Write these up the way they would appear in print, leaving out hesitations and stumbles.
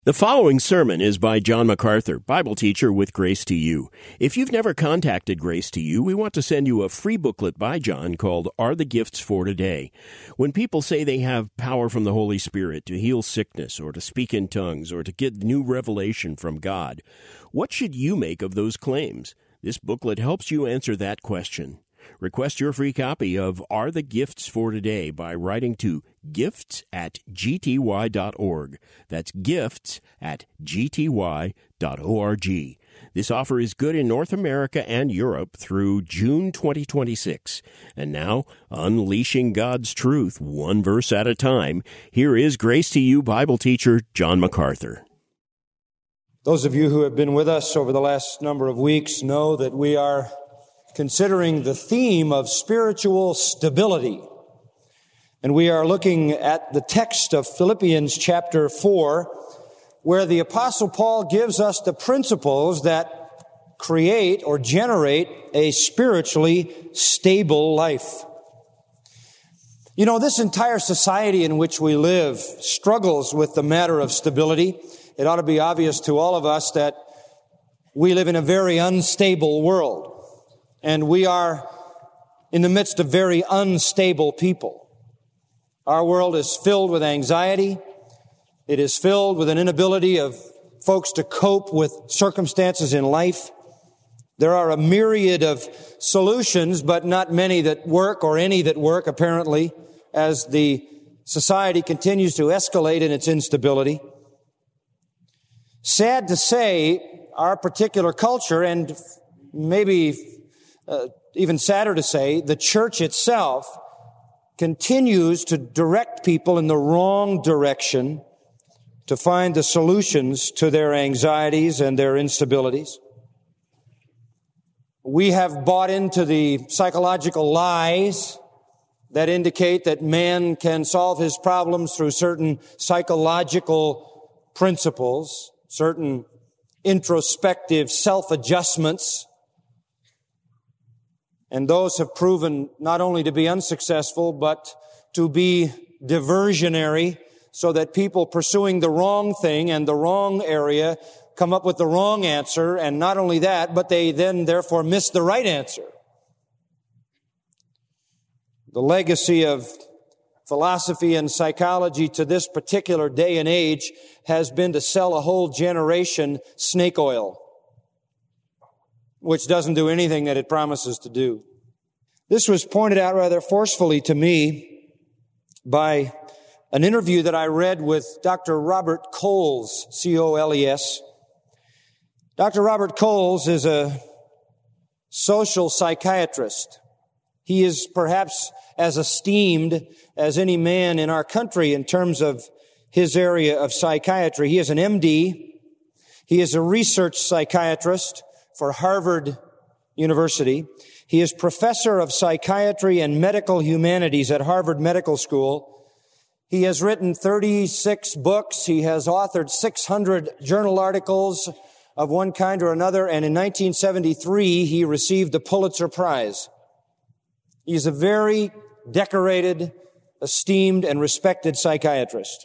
The following sermon is by John MacArthur, Bible teacher with Grace to You. If you've never contacted Grace to You, we want to send you a free booklet by John called Are the Gifts for Today? When people say they have power from the Holy Spirit to heal sickness or to speak in tongues or to get new revelation from God, what should you make of those claims? This booklet helps you answer that question. Request your free copy of Are the Gifts for Today by writing to gifts@gty.org. That's gifts@gty.org. This offer is good in North America and Europe through June 2026. And now, unleashing God's truth one verse at a time, here is Grace to You Bible teacher John MacArthur. Those of you who have been with us over the last number of weeks know that we are considering the theme of spiritual stability. And we are looking at the text of Philippians chapter 4, where the Apostle Paul gives us the principles that create or generate a spiritually stable life. You know, this entire society in which we live struggles with the matter of stability. It ought to be obvious to all of us that we live in a very unstable world. And we are in the midst of very unstable people. Our world is filled with anxiety. It is filled with an inability of folks to cope with circumstances in life. There are a myriad of solutions, but not many that work, or any that work, apparently, as the society continues to escalate in its instability. Sad to say, our particular culture, and maybe even sadder to say, the church itself continues to direct people in the wrong direction to find the solutions to their anxieties and their instabilities. We have bought into the psychological lies that indicate that man can solve his problems through certain psychological principles, certain introspective self-adjustments. And those have proven not only to be unsuccessful, but to be diversionary, so that people pursuing the wrong thing and the wrong area come up with the wrong answer. And not only that, but they then therefore miss the right answer. The legacy of philosophy and psychology to this particular day and age has been to sell a whole generation snake oil, which doesn't do anything that it promises to do. This was pointed out rather forcefully to me by an interview that I read with Dr. Robert Coles, C-O-L-E-S. Dr. Robert Coles is a social psychiatrist. He is perhaps as esteemed as any man in our country in terms of his area of psychiatry. He is an MD. He is a research psychiatrist for Harvard University. He is professor of psychiatry and medical humanities at Harvard Medical School. He has written 36 books. He has authored 600 journal articles of one kind or another. And in 1973, he received the Pulitzer Prize. He's a very decorated, esteemed, and respected psychiatrist.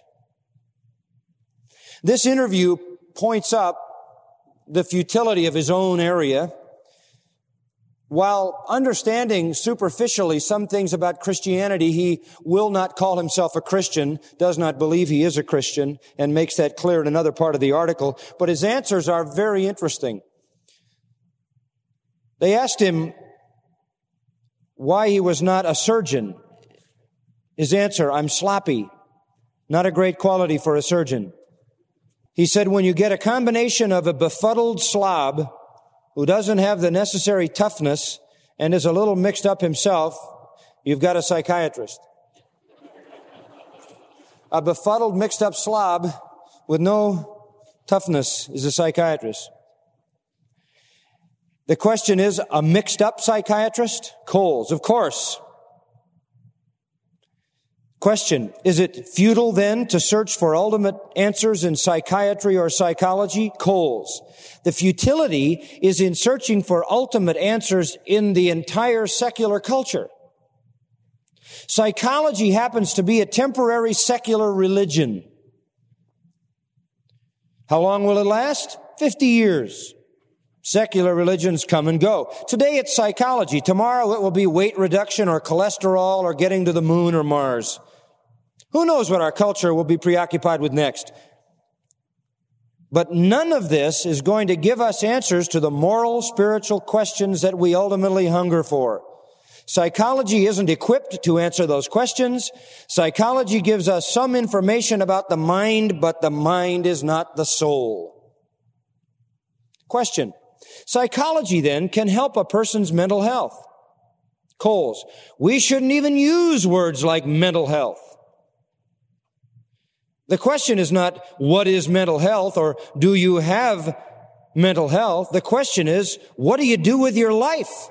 This interview points up the futility of his own area, while understanding superficially some things about Christianity. He will not call himself a Christian, does not believe he is a Christian, and makes that clear in another part of the article. But his answers are very interesting. They asked him why he was not a surgeon. His answer: I'm sloppy. Not a great quality for a surgeon. He said, when you get a combination of a befuddled slob who doesn't have the necessary toughness and is a little mixed up himself, you've got a psychiatrist. A befuddled, mixed up slob with no toughness is a psychiatrist. The question is, a mixed up psychiatrist? Coles, of course. Question, is it futile then to search for ultimate answers in psychiatry or psychology? Coles. The futility is in searching for ultimate answers in the entire secular culture. Psychology happens to be a temporary secular religion. How long will it last? 50 years. Secular religions come and go. Today it's psychology. Tomorrow it will be weight reduction or cholesterol or getting to the moon or Mars. Who knows what our culture will be preoccupied with next? But none of this is going to give us answers to the moral, spiritual questions that we ultimately hunger for. Psychology isn't equipped to answer those questions. Psychology gives us some information about the mind, but the mind is not the soul. Question. Psychology then can help a person's mental health. Coles. We shouldn't even use words like mental health. The question is not, what is mental health, or do you have mental health? The question is, what do you do with your life?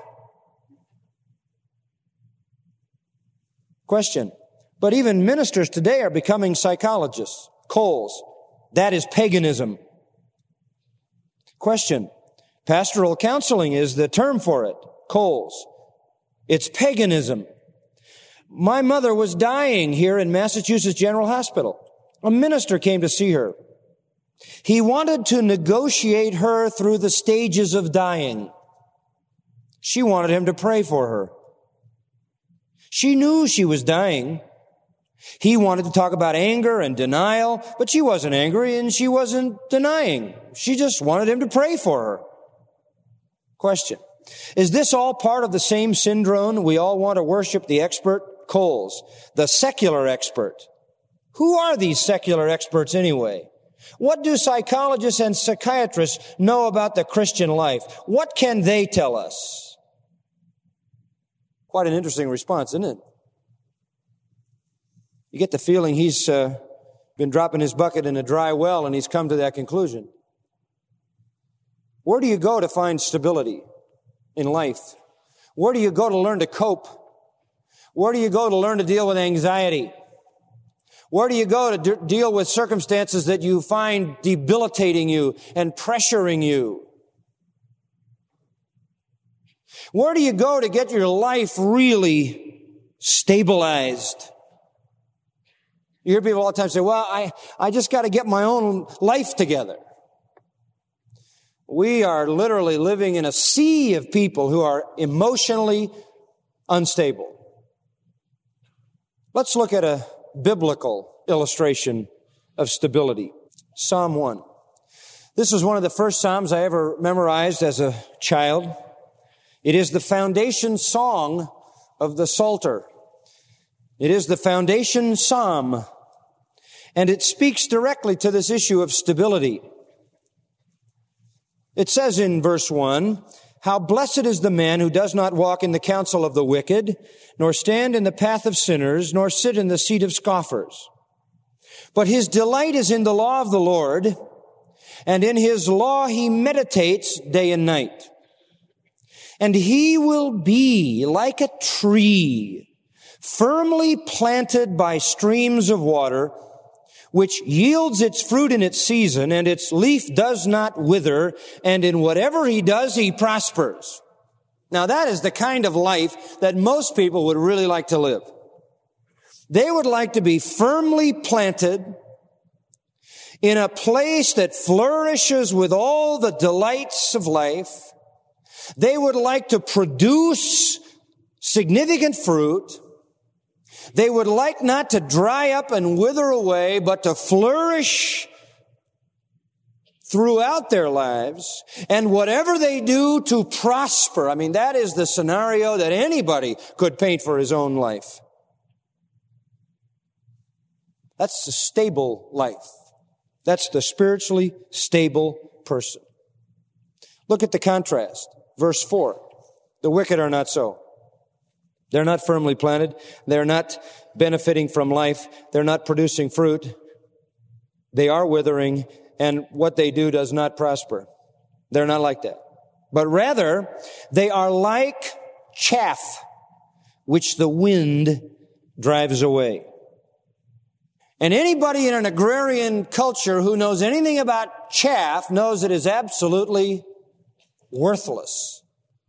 Question. But even ministers today are becoming psychologists. Coles. That is paganism. Question. Pastoral counseling is the term for it. Coles. It's paganism. My mother was dying here in Massachusetts General Hospital. A minister came to see her. He wanted to negotiate her through the stages of dying. She wanted him to pray for her. She knew she was dying. He wanted to talk about anger and denial, but she wasn't angry and she wasn't denying. She just wanted him to pray for her. Question. Is this all part of the same syndrome? We all want to worship the expert? Coles. The secular expert. Who are these secular experts anyway? What do psychologists and psychiatrists know about the Christian life? What can they tell us? Quite an interesting response, isn't it? You get the feeling he's been dropping his bucket in a dry well and he's come to that conclusion. Where do you go to find stability in life? Where do you go to learn to cope? Where do you go to learn to deal with anxiety? Where do you go to deal with circumstances that you find debilitating you and pressuring you? Where do you go to get your life really stabilized? You hear people all the time say, well, I just got to get my own life together. We are literally living in a sea of people who are emotionally unstable. Let's look at a biblical illustration of stability. Psalm 1. This was one of the first Psalms I ever memorized as a child. It is the foundation song of the Psalter. It is the foundation psalm. And it speaks directly to this issue of stability. It says in verse 1, how blessed is the man who does not walk in the counsel of the wicked, nor stand in the path of sinners, nor sit in the seat of scoffers. But his delight is in the law of the Lord, and in his law he meditates day and night. And he will be like a tree, firmly planted by streams of water, which yields its fruit in its season, and its leaf does not wither, and in whatever he does, he prospers. Now that is the kind of life that most people would really like to live. They would like to be firmly planted in a place that flourishes with all the delights of life. They would like to produce significant fruit. They would like not to dry up and wither away, but to flourish throughout their lives, and whatever they do to prosper. I mean, that is the scenario that anybody could paint for his own life. That's the stable life. That's the spiritually stable person. Look at the contrast. Verse 4. The wicked are not so. They're not firmly planted. They're not benefiting from life. They're not producing fruit. They are withering, and what they do does not prosper. They're not like that. But rather, they are like chaff, which the wind drives away. And anybody in an agrarian culture who knows anything about chaff knows it is absolutely worthless.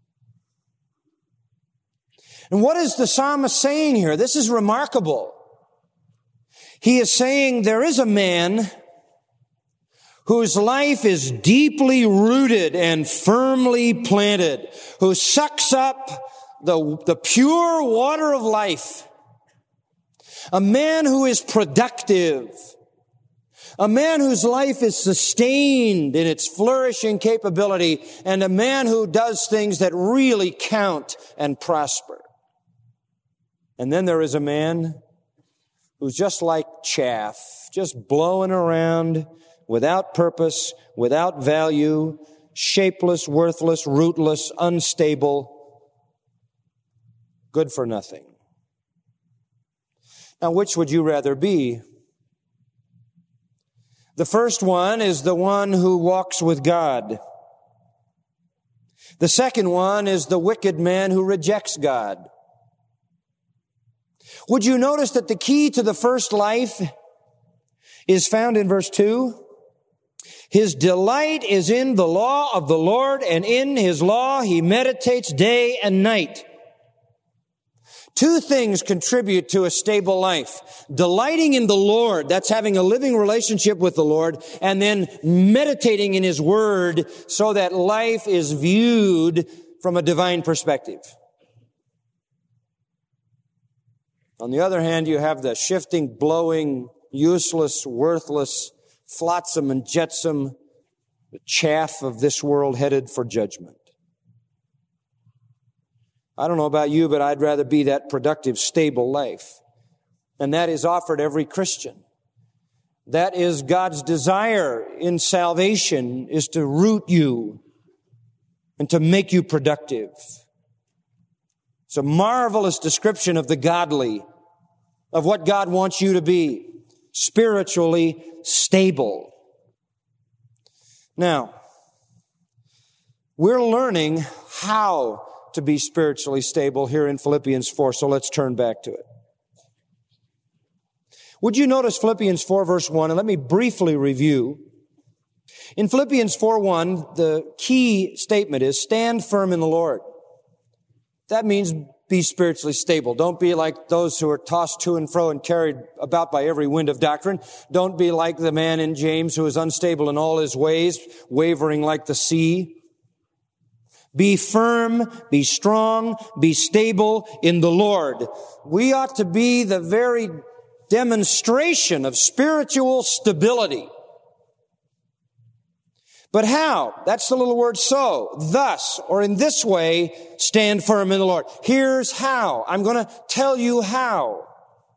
And what is the psalmist saying here? This is remarkable. He is saying there is a man whose life is deeply rooted and firmly planted, who sucks up the pure water of life. A man who is productive. A man whose life is sustained in its flourishing capability, and a man who does things that really count and prosper. And then there is a man who's just like chaff, just blowing around without purpose, without value, shapeless, worthless, rootless, unstable, good for nothing. Now, which would you rather be? The first one is the one who walks with God. The second one is the wicked man who rejects God. Would you notice that the key to the first life is found in verse 2? His delight is in the law of the Lord, and in His law he meditates day and night. Two things contribute to a stable life. Delighting in the Lord, that's having a living relationship with the Lord, and then meditating in His Word so that life is viewed from a divine perspective. On the other hand, you have the shifting, blowing, useless, worthless, flotsam and jetsam, the chaff of this world headed for judgment. I don't know about you, but I'd rather be that productive, stable life. And that is offered every Christian. That is God's desire in salvation, is to root you and to make you productive. It's a marvelous description of the godly, of what God wants you to be, spiritually stable. Now, we're learning how to be spiritually stable here in Philippians 4, so let's turn back to it. Would you notice Philippians 4 verse 1, and let me briefly review. In Philippians 4:1, the key statement is, stand firm in the Lord. That means be spiritually stable. Don't be like those who are tossed to and fro and carried about by every wind of doctrine. Don't be like the man in James who is unstable in all his ways, wavering like the sea. Be firm, be strong, be stable in the Lord. We ought to be the very demonstration of spiritual stability. But how? That's the little word so. Thus, or in this way, stand firm in the Lord. Here's how. I'm going to tell you how.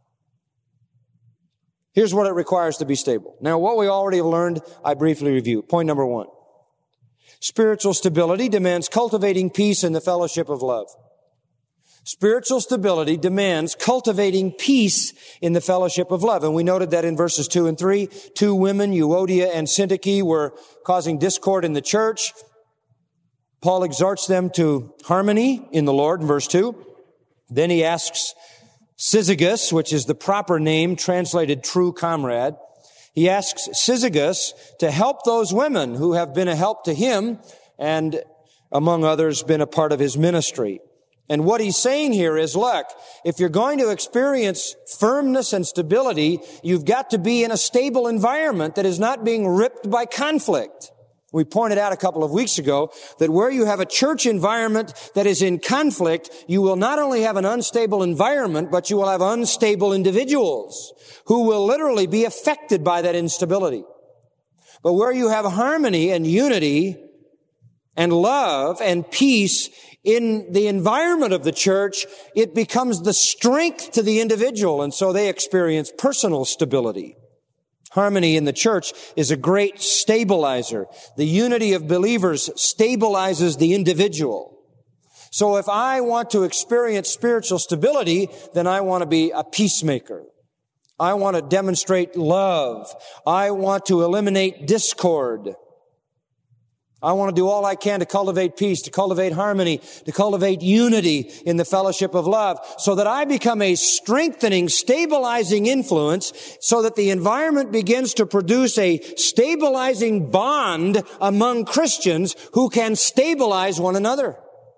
Here's what it requires to be stable. Now, what we already have learned, I briefly review. Point number 1. Spiritual stability demands cultivating peace in the fellowship of love. Spiritual stability demands cultivating peace in the fellowship of love. And we noted that in verses 2 and 3. 2 women, Euodia and Syntyche, were causing discord in the church. Paul exhorts them to harmony in the Lord in verse 2. Then he asks Syzygus, which is the proper name translated true comrade. He asks Syzygus to help those women who have been a help to him and, among others, been a part of his ministry. And what he's saying here is, look, if you're going to experience firmness and stability, you've got to be in a stable environment that is not being ripped by conflict. We pointed out a couple of weeks ago that where you have a church environment that is in conflict, you will not only have an unstable environment, but you will have unstable individuals who will literally be affected by that instability. But where you have harmony and unity and love and peace in the environment of the church, it becomes the strength to the individual, and so they experience personal stability. Harmony in the church is a great stabilizer. The unity of believers stabilizes the individual. So if I want to experience spiritual stability, then I want to be a peacemaker. I want to demonstrate love. I want to eliminate discord. I want to do all I can to cultivate peace, to cultivate harmony, to cultivate unity in the fellowship of love, so that I become a strengthening, stabilizing influence, so that the environment begins to produce a stabilizing bond among Christians who can stabilize one another.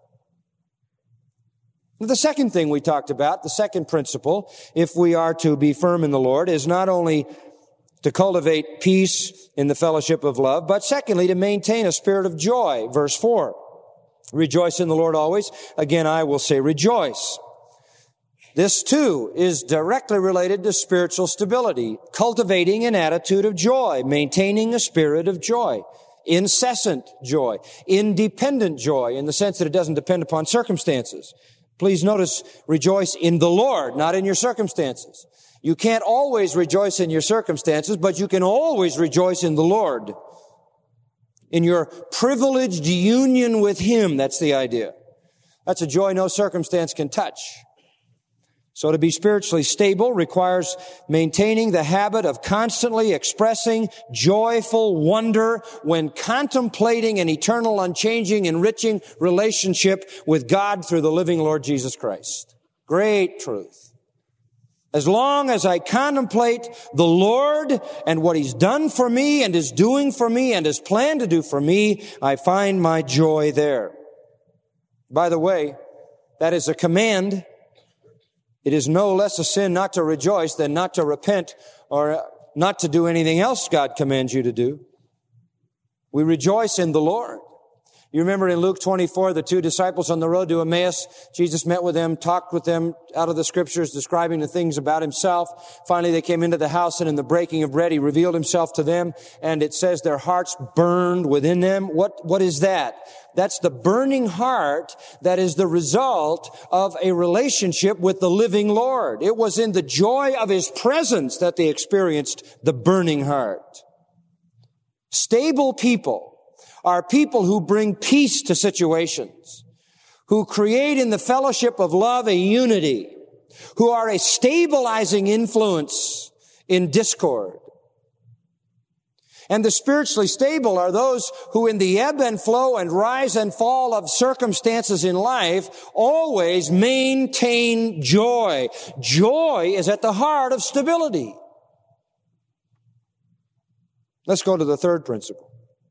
The second thing we talked about, the second principle, if we are to be firm in the Lord, is not only to cultivate peace in the fellowship of love, but secondly, to maintain a spirit of joy. Verse 4, rejoice in the Lord always. Again, I will say rejoice. This too is directly related to spiritual stability, cultivating an attitude of joy, maintaining a spirit of joy, incessant joy, independent joy in the sense that it doesn't depend upon circumstances. Please notice, rejoice in the Lord, not in your circumstances. You can't always rejoice in your circumstances, but you can always rejoice in the Lord. In your privileged union with Him, that's the idea. That's a joy no circumstance can touch. So to be spiritually stable requires maintaining the habit of constantly expressing joyful wonder when contemplating an eternal, unchanging, enriching relationship with God through the living Lord Jesus Christ. Great truth. As long as I contemplate the Lord and what He's done for me and is doing for me and is planned to do for me, I find my joy there. By the way, that is a command. It is no less a sin not to rejoice than not to repent or not to do anything else God commands you to do. We rejoice in the Lord. You remember in Luke 24, the two disciples on the road to Emmaus, Jesus met with them, talked with them out of the Scriptures, describing the things about Himself. Finally, they came into the house, and in the breaking of bread, He revealed Himself to them, and it says their hearts burned within them. What is that? That's the burning heart that is the result of a relationship with the living Lord. It was in the joy of His presence that they experienced the burning heart. Stable people are people who bring peace to situations, who create in the fellowship of love a unity, who are a stabilizing influence in discord. And the spiritually stable are those who in the ebb and flow and rise and fall of circumstances in life always maintain joy. Joy is at the heart of stability. Let's go to the third principle.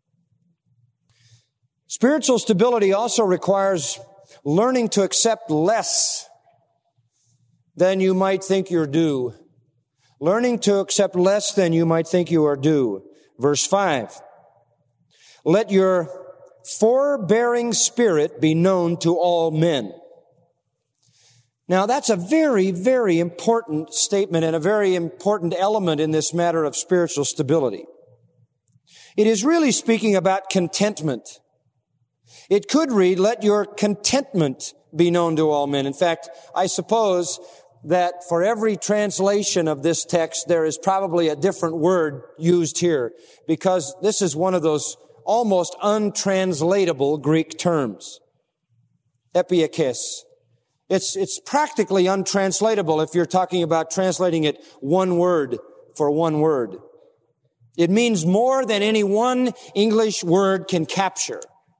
Spiritual stability also requires learning to accept less than you might think you're due. Learning to accept less than you might think you are due. Verse 5. Let your forbearing spirit be known to all men. Now that's a very, very important statement and a very important element in this matter of spiritual stability. It is really speaking about contentment. It could read, let your contentment be known to all men. In fact, I suppose that for every translation of this text, there is probably a different word used here, because this is one of those almost untranslatable Greek terms. Epiakes. It's practically untranslatable if you're talking about translating it one word for one word. It means more than any one English word can capture.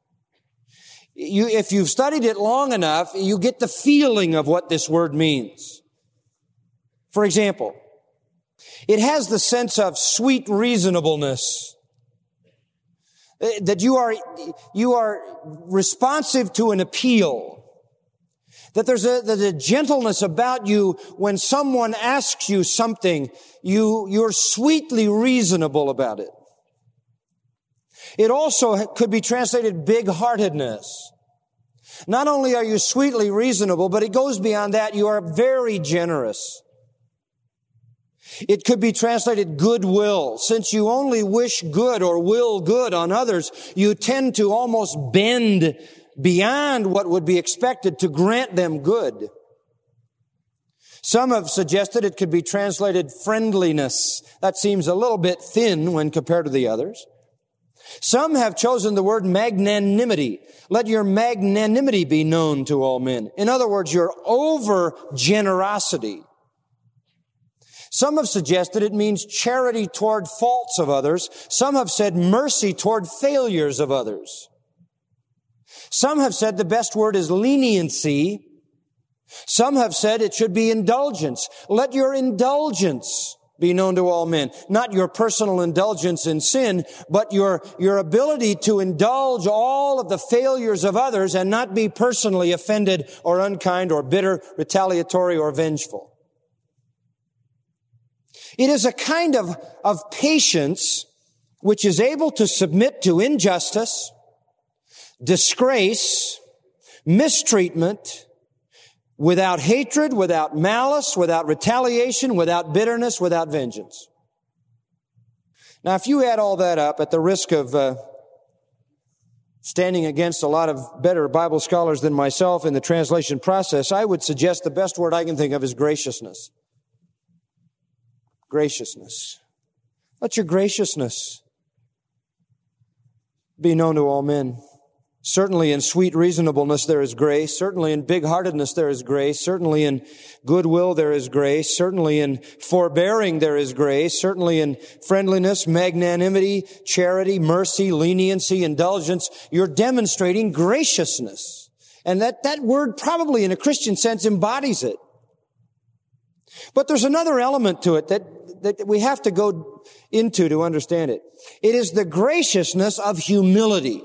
If you've studied it long enough, you get the feeling of what this word means. For example, it has the sense of sweet reasonableness. That you are responsive to an appeal. That there's a gentleness about you when someone asks you something, you're sweetly reasonable about it. It also could be translated big-heartedness. Not only are you sweetly reasonable, but it goes beyond that. You are very generous. It could be translated goodwill. Since you only wish good or will good on others, you tend to almost bend beyond what would be expected to grant them good. Some have suggested it could be translated friendliness. That seems a little bit thin when compared to the others. Some have chosen the word magnanimity. Let your magnanimity be known to all men. In other words, your over generosity. Some have suggested it means charity toward faults of others. Some have said mercy toward failures of others. Some have said the best word is leniency. Some have said it should be indulgence. Let your indulgence be known to all men. Not your personal indulgence in sin, but your ability to indulge all of the failures of others and not be personally offended or unkind or bitter, retaliatory or vengeful. It is a kind of patience which is able to submit to injustice, disgrace, mistreatment, without hatred, without malice, without retaliation, without bitterness, without vengeance. Now, if you add all that up, at the risk of standing against a lot of better Bible scholars than myself in the translation process, I would suggest the best word I can think of is graciousness. Graciousness. Let your graciousness be known to all men. Certainly in sweet reasonableness there is grace. Certainly in big-heartedness there is grace. Certainly in goodwill there is grace. Certainly in forbearing there is grace. Certainly in friendliness, magnanimity, charity, mercy, leniency, indulgence. You're demonstrating graciousness. And that word probably in a Christian sense embodies it. But there's another element to it that we have to go into to understand it. It is the graciousness of humility,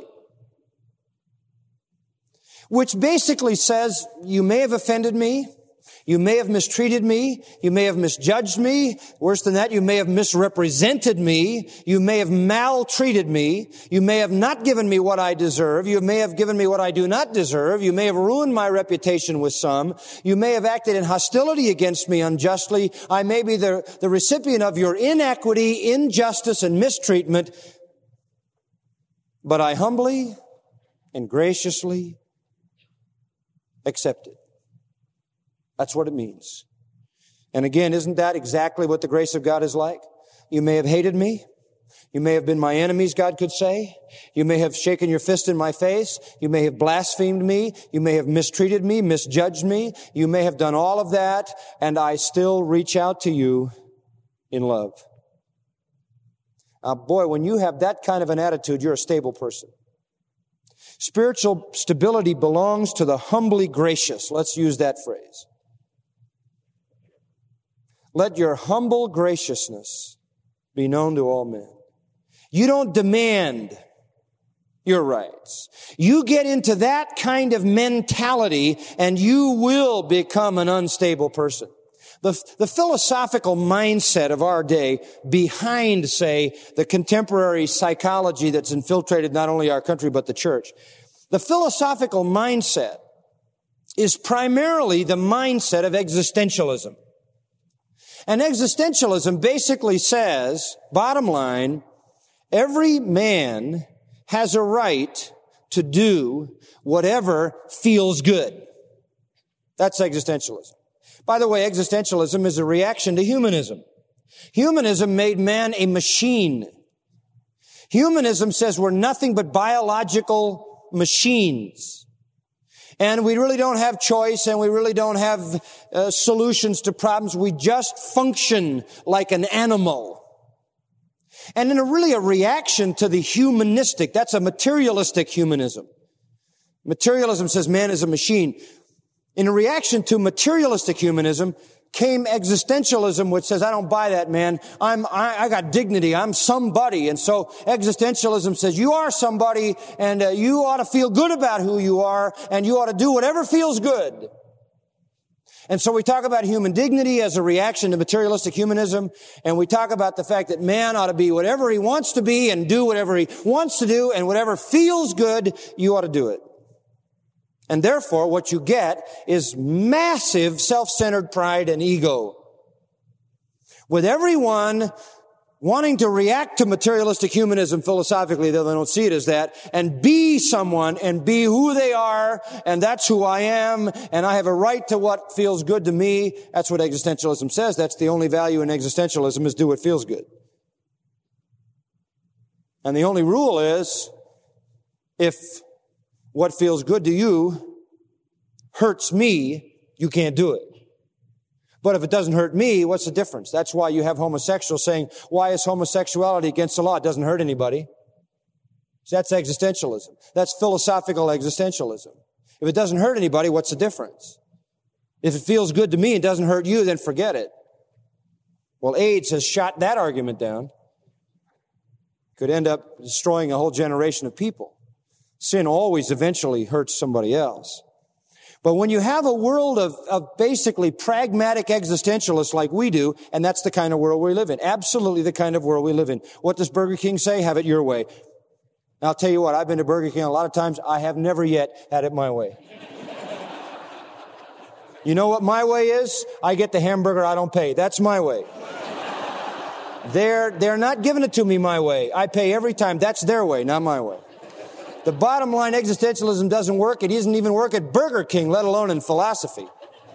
which basically says, you may have offended me, you may have mistreated me, you may have misjudged me, worse than that, you may have misrepresented me, you may have maltreated me, you may have not given me what I deserve, you may have given me what I do not deserve, you may have ruined my reputation with some, you may have acted in hostility against me unjustly, I may be the recipient of your inequity, injustice, and mistreatment, but I humbly and graciously accept it. That's what it means. And again, isn't that exactly what the grace of God is like? You may have hated me. You may have been my enemies, God could say. You may have shaken your fist in my face. You may have blasphemed me. You may have mistreated me, misjudged me. You may have done all of that, and I still reach out to you in love. Now, boy, when you have that kind of an attitude, you're a stable person. Spiritual stability belongs to the humbly gracious. Let's use that phrase. Let your humble graciousness be known to all men. You don't demand your rights. You get into that kind of mentality and you will become an unstable person. The philosophical mindset of our day behind, say, the contemporary psychology that's infiltrated not only our country but the church, the philosophical mindset is primarily the mindset of existentialism. And existentialism basically says, bottom line, every man has a right to do whatever feels good. That's existentialism. By the way, existentialism is a reaction to humanism. Humanism made man a machine. Humanism says we're nothing but biological machines. And we really don't have choice and we really don't have solutions to problems. We just function like an animal. And in a reaction to the humanistic, that's a materialistic humanism. Materialism says man is a machine. In a reaction to materialistic humanism came existentialism, which says, I don't buy that, man. I got dignity. I'm somebody. And so existentialism says, you are somebody and you ought to feel good about who you are and you ought to do whatever feels good. And so we talk about human dignity as a reaction to materialistic humanism, and we talk about the fact that man ought to be whatever he wants to be and do whatever he wants to do, and whatever feels good, you ought to do it. And therefore, what you get is massive self-centered pride and ego. With everyone wanting to react to materialistic humanism philosophically, though they don't see it as that, and be someone and be who they are, and that's who I am, and I have a right to what feels good to me. That's what existentialism says. That's the only value in existentialism, is do what feels good. And the only rule is, if what feels good to you hurts me, you can't do it. But if it doesn't hurt me, what's the difference? That's why you have homosexuals saying, why is homosexuality against the law? It doesn't hurt anybody. So that's existentialism. That's philosophical existentialism. If it doesn't hurt anybody, what's the difference? If it feels good to me and doesn't hurt you, then forget it. Well, AIDS has shot that argument down. Could end up destroying a whole generation of people. Sin always eventually hurts somebody else. But when you have a world of basically pragmatic existentialists like we do, and that's the kind of world we live in, absolutely the kind of world we live in. What does Burger King say? Have it your way. And I'll tell you what, I've been to Burger King a lot of times. I have never yet had it my way. You know what my way is? I get the hamburger, I don't pay. That's my way. They're not giving it to me my way. I pay every time. That's their way, not my way. The bottom line, existentialism doesn't work. It doesn't even work at Burger King, let alone in philosophy.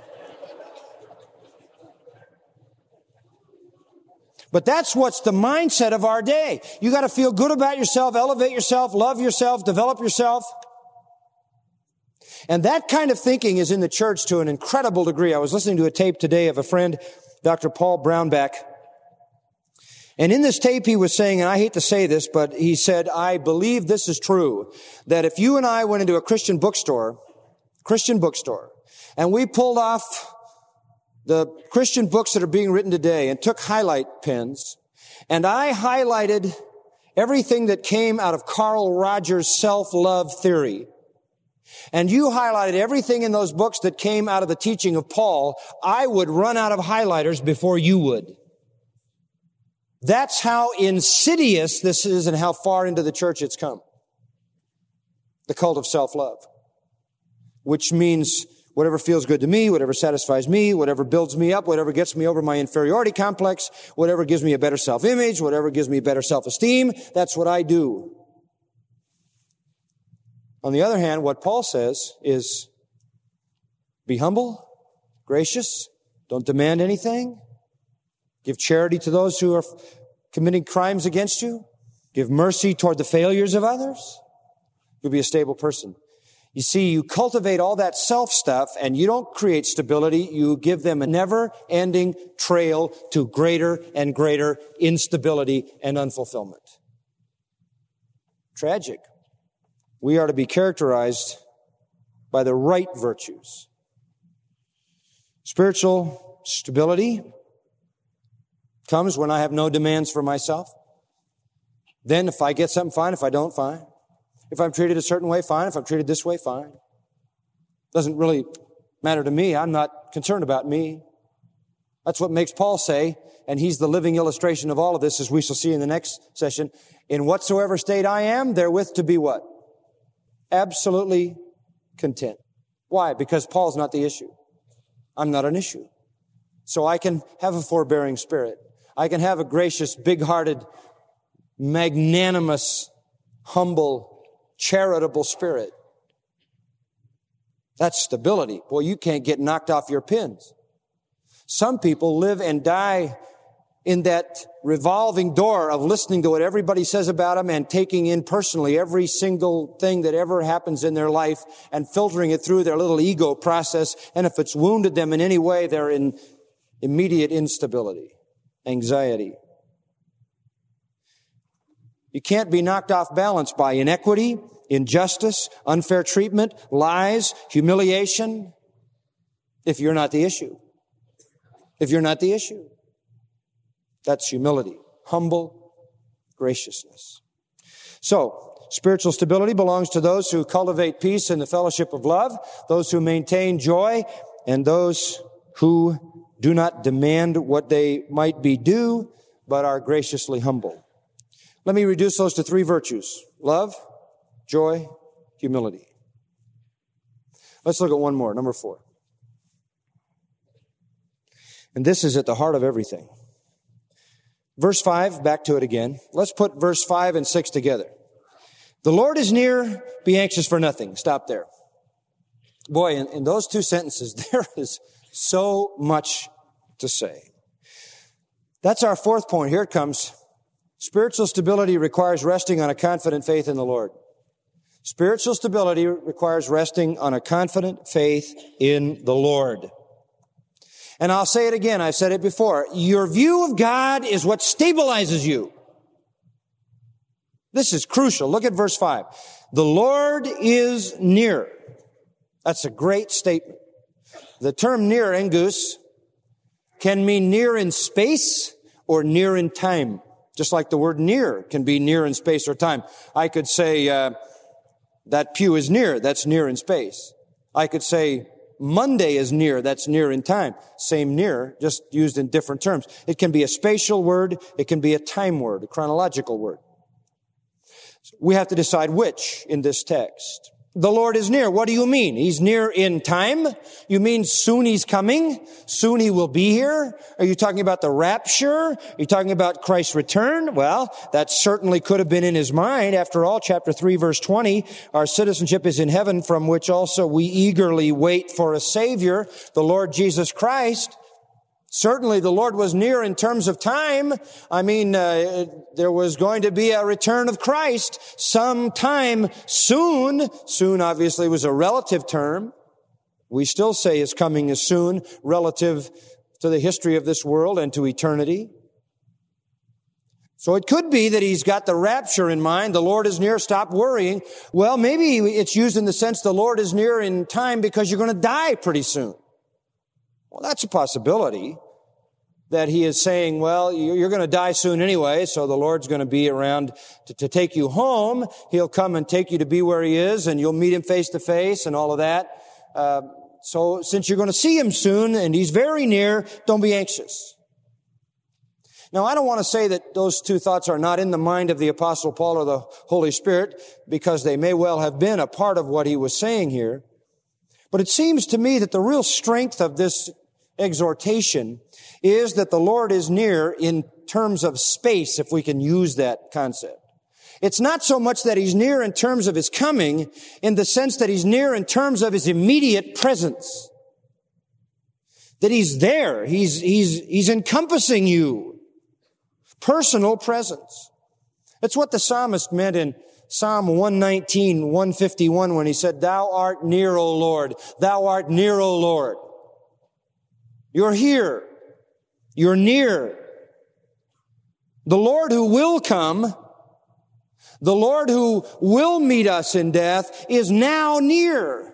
But that's what's the mindset of our day. You got to feel good about yourself, elevate yourself, love yourself, develop yourself. And that kind of thinking is in the church to an incredible degree. I was listening to a tape today of a friend, Dr. Paul Brownback. And in this tape he was saying, and I hate to say this, but he said, I believe this is true, that if you and I went into a Christian bookstore, and we pulled off the Christian books that are being written today and took highlight pens, and I highlighted everything that came out of Carl Rogers' self-love theory, and you highlighted everything in those books that came out of the teaching of Paul, I would run out of highlighters before you would. That's how insidious this is and how far into the church it's come. The cult of self-love, which means whatever feels good to me, whatever satisfies me, whatever builds me up, whatever gets me over my inferiority complex, whatever gives me a better self-image, whatever gives me a better self-esteem, that's what I do. On the other hand, what Paul says is, be humble, gracious, don't demand anything, give charity to those who are committing crimes against you, give mercy toward the failures of others, you'll be a stable person. You see, you cultivate all that self stuff and you don't create stability, you give them a never-ending trail to greater and greater instability and unfulfillment. Tragic. We are to be characterized by the right virtues. Spiritual stability comes when I have no demands for myself. Then if I get something, fine. If I don't, fine. If I'm treated a certain way, fine. If I'm treated this way, fine. Doesn't really matter to me. I'm not concerned about me. That's what makes Paul say, and he's the living illustration of all of this, as we shall see in the next session. In whatsoever state I am, therewith to be what? Absolutely content. Why? Because Paul's not the issue. I'm not an issue. So I can have a forbearing spirit. I can have a gracious, big-hearted, magnanimous, humble, charitable spirit. That's stability. Boy, you can't get knocked off your pins. Some people live and die in that revolving door of listening to what everybody says about them and taking in personally every single thing that ever happens in their life and filtering it through their little ego process. And if it's wounded them in any way, they're in immediate instability, anxiety. You can't be knocked off balance by inequity, injustice, unfair treatment, lies, humiliation, if you're not the issue. If you're not the issue. That's humility, humble graciousness. So, spiritual stability belongs to those who cultivate peace in the fellowship of love, those who maintain joy, and those who do not demand what they might be due, but are graciously humble. Let me reduce those to three virtues: love, joy, humility. Let's look at one more, number 4. And this is at the heart of everything. Verse 5, back to it again. Let's put verse 5 and 6 together. The Lord is near, be anxious for nothing. Stop there. Boy, in those two sentences, there is so much to say. That's our fourth point. Here it comes. Spiritual stability requires resting on a confident faith in the Lord. Spiritual stability requires resting on a confident faith in the Lord. And I'll say it again. I've said it before. Your view of God is what stabilizes you. This is crucial. Look at verse 5. The Lord is near. That's a great statement. The term near, engus, can mean near in space or near in time. Just like the word near can be near in space or time. I could say, that pew is near. That's near in space. I could say, Monday is near. That's near in time. Same near, just used in different terms. It can be a spatial word. It can be a time word, a chronological word. We have to decide which in this text. The Lord is near. What do you mean? He's near in time? You mean soon He's coming? Soon He will be here? Are you talking about the rapture? Are you talking about Christ's return? Well, that certainly could have been in His mind. After all, chapter 3, verse 20, our citizenship is in heaven, from which also we eagerly wait for a Savior, the Lord Jesus Christ. Certainly the Lord was near in terms of time. I mean, there was going to be a return of Christ sometime soon. Soon obviously was a relative term. We still say His coming is soon relative to the history of this world and to eternity. So it could be that He's got the rapture in mind. The Lord is near. Stop worrying. Well, maybe it's used in the sense the Lord is near in time because you're going to die pretty soon. Well, that's a possibility that He is saying, well, you're going to die soon anyway, so the Lord's going to be around to take you home. He'll come and take you to be where He is, and you'll meet Him face to face and all of that. So since you're going to see Him soon and He's very near, don't be anxious. Now, I don't want to say that those two thoughts are not in the mind of the Apostle Paul or the Holy Spirit, because they may well have been a part of what he was saying here. But it seems to me that the real strength of this exhortation is that the Lord is near in terms of space, if we can use that concept. It's not so much that He's near in terms of His coming, in the sense that He's near in terms of His immediate presence. That He's there. He's encompassing you. Personal presence. That's what the psalmist meant in Psalm 119, 151, when he said, Thou art near, O Lord. Thou art near, O Lord. You're here. You're near. The Lord who will come, the Lord who will meet us in death, is now near.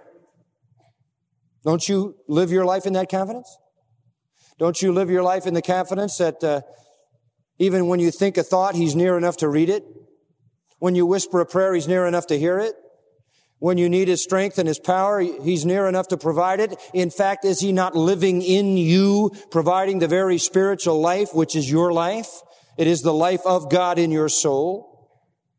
Don't you live your life in that confidence? Don't you live your life in the confidence that even when you think a thought, He's near enough to read it? When you whisper a prayer, He's near enough to hear it? When you need His strength and His power, He's near enough to provide it. In fact, is He not living in you, providing the very spiritual life, which is your life? It is the life of God in your soul.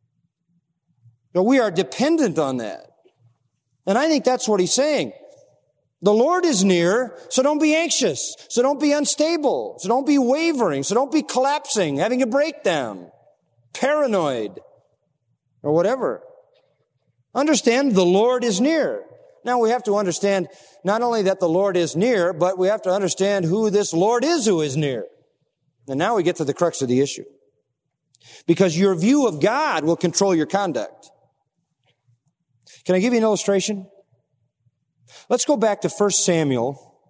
But we are dependent on that. And I think that's what He's saying. The Lord is near, so don't be anxious. So don't be unstable. So don't be wavering. So don't be collapsing, having a breakdown, paranoid, or whatever. Understand the Lord is near. Now we have to understand not only that the Lord is near, but we have to understand who this Lord is who is near. And now we get to the crux of the issue. Because your view of God will control your conduct. Can I give you an illustration? Let's go back to 1 Samuel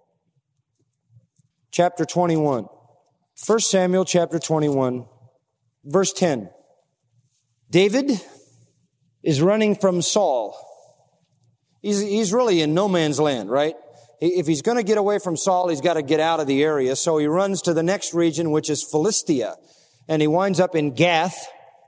chapter 21. 1 Samuel chapter 21, verse 10. David is running from Saul. He's really in no man's land, right? If he's going to get away from Saul, he's got to get out of the area. So he runs to the next region, which is Philistia. And he winds up in Gath.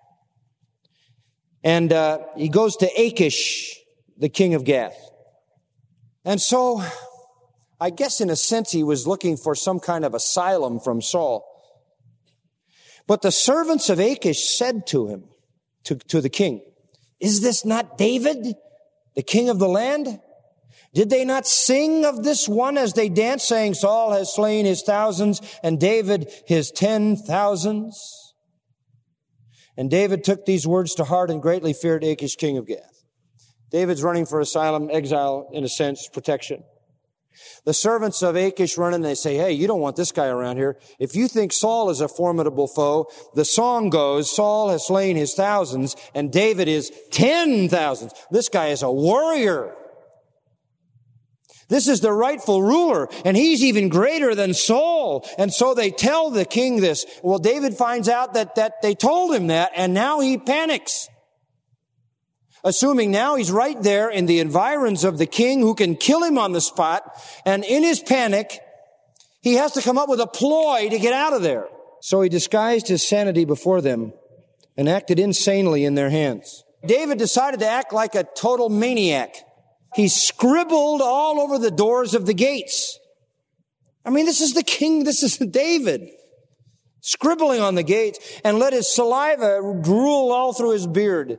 And he goes to Achish, the king of Gath. And so, I guess in a sense he was looking for some kind of asylum from Saul. But the servants of Achish said to him, to the king, Is this not David, the king of the land? Did they not sing of this one as they danced, saying, Saul has slain his thousands and David his 10,000s? And David took these words to heart and greatly feared Achish, king of Gath. David's running for asylum, exile, in a sense, protection. The servants of Achish run in and they say, hey, you don't want this guy around here. If you think Saul is a formidable foe, the song goes, Saul has slain his thousands and David is 10,000s. This guy is a warrior. This is the rightful ruler, and he's even greater than Saul. And so they tell the king this. Well, David finds out that they told him that, and now he panics. Assuming now he's right there in the environs of the king who can kill him on the spot. And in his panic, he has to come up with a ploy to get out of there. So he disguised his sanity before them and acted insanely in their hands. David decided to act like a total maniac. He scribbled all over the doors of the gates. I mean, this is the king, this is David, scribbling on the gates, and let his saliva drool all through his beard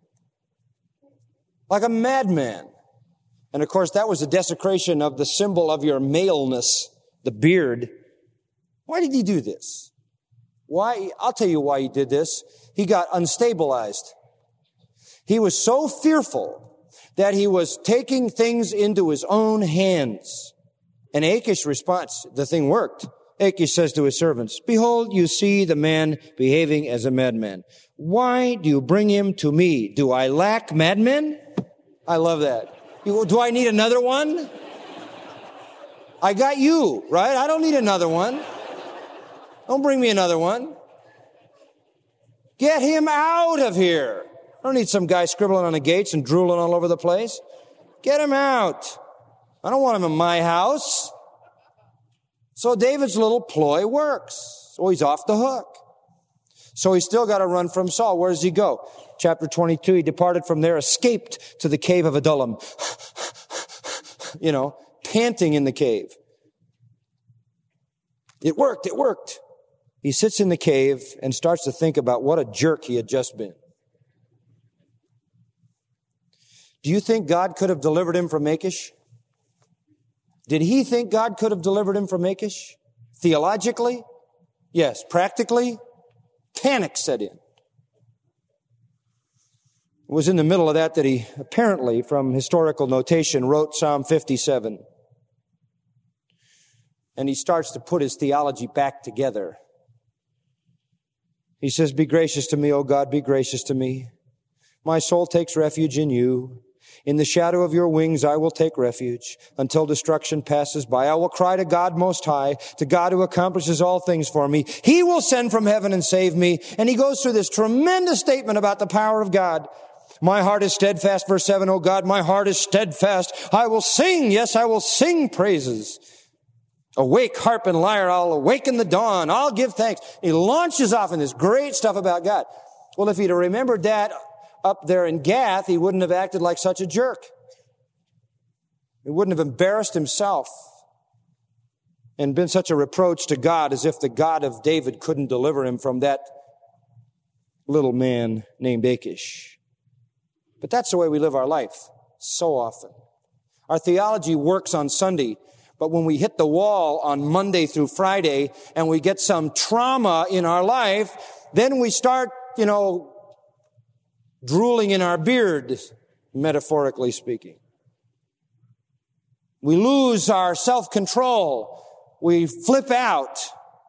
like a madman. And of course, that was a desecration of the symbol of your maleness, the beard. Why did he do this? Why? I'll tell you why he did this. He got unstabilized. He was so fearful that he was taking things into his own hands. And Achish responds, the thing worked. Achish says to his servants, "Behold, you see the man behaving as a madman. Why do you bring him to me? Do I lack madmen?" I love that. Do I need another one? I got you, right? I don't need another one. Don't bring me another one. Get him out of here. I don't need some guy scribbling on the gates and drooling all over the place. Get him out. I don't want him in my house. So David's little ploy works. So he's off the hook. So he's still got to run from Saul. Where does he go? Chapter 22, he departed from there, escaped to the cave of Adullam. Panting in the cave. It worked. He sits in the cave and starts to think about what a jerk he had just been. Do you think God could have delivered him from Achish? Did he think God could have delivered him from Achish? Theologically? Yes. Practically? Panic set in. It was in the middle of that he apparently, from historical notation, wrote Psalm 57. And he starts to put his theology back together. He says, "Be gracious to me, O God, be gracious to me. My soul takes refuge in you. In the shadow of your wings I will take refuge until destruction passes by. I will cry to God Most High, to God who accomplishes all things for me. He will send from heaven and save me." And he goes through this tremendous statement about the power of God. My heart is steadfast, verse 7, "O God, my heart is steadfast. I will sing, yes, I will sing praises. Awake, harp and lyre, I'll awaken the dawn. I'll give thanks." He launches off in this great stuff about God. Well, if he'd have remembered that up there in Gath, he wouldn't have acted like such a jerk. He wouldn't have embarrassed himself and been such a reproach to God, as if the God of David couldn't deliver him from that little man named Achish. But that's the way we live our life so often. Our theology works on Sunday, but when we hit the wall on Monday through Friday and we get some trauma in our life, then we start, drooling in our beard, metaphorically speaking. We lose our self-control. We flip out.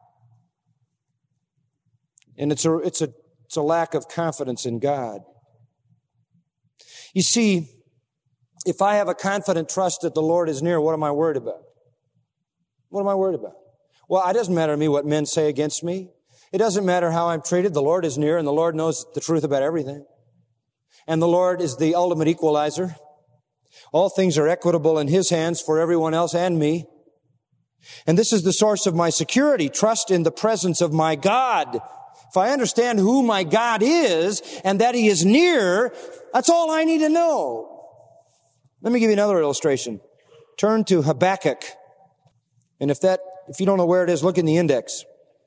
And it's a lack of confidence in God. You see, if I have a confident trust that the Lord is near, what am I worried about? What am I worried about? Well, it doesn't matter to me what men say against me. It doesn't matter how I'm treated. The Lord is near, and the Lord knows the truth about everything. And the Lord is the ultimate equalizer. All things are equitable in His hands for everyone else and me. And this is the source of my security, trust in the presence of my God. If I understand who my God is and that He is near, that's all I need to know. Let me give you another illustration. Turn to Habakkuk. And if you don't know where it is, look in the index.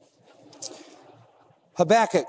Habakkuk.